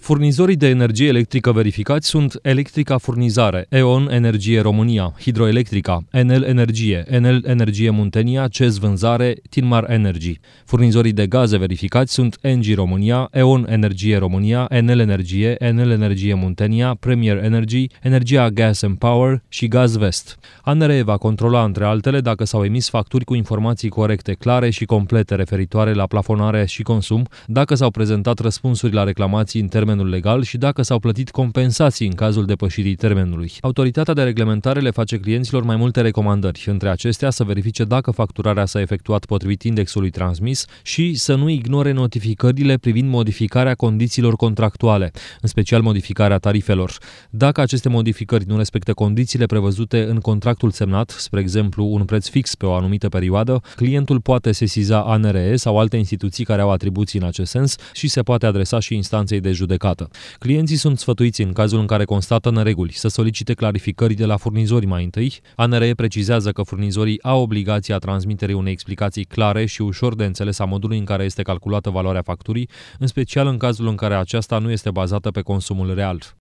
Furnizorii de energie electrică verificați sunt Electrica Furnizare, E.ON Energie România, Hidroelectrica, Enel Energie, Enel Energie Muntenia, CEZ Vânzare, Tinmar Energy. Furnizorii de gaze verificați sunt Engie România, E.ON Energie România, Enel Energie, Enel Energie Muntenia, Premier Energy, Energia Gas and Power și Gazvest. ANRE va controla, între altele, dacă s-au emis facturi cu informații corecte, clare și complete referitoare la plafonare și consum, dacă s-au prezentat răspunsuri la reclamații în termenul legal și dacă s-au plătit compensații în cazul depășirii termenului. Autoritatea de reglementare le face clienților mai multe recomandări, între acestea să verifice dacă facturarea s-a efectuat potrivit indexului transmis și să nu ignore notificările privind modificarea condițiilor contractuale, în special modificarea tarifelor. Dacă aceste modificări nu respectă condițiile prevăzute în contractul semnat, spre exemplu un preț fix pe o anumită perioadă, clientul poate sesiza ANRE sau alte instituții care au atribuții în acest sens și se poate adresa și instanței de judecată. Clienții sunt sfătuiți, în cazul în care constată nereguli, să solicite clarificări de la furnizori mai întâi. ANRE precizează că furnizorii au obligația transmiterii unei explicații clare și ușor de înțeles a modului în care este calculată valoarea facturii, în special în cazul în care aceasta nu este bazată pe consumul real.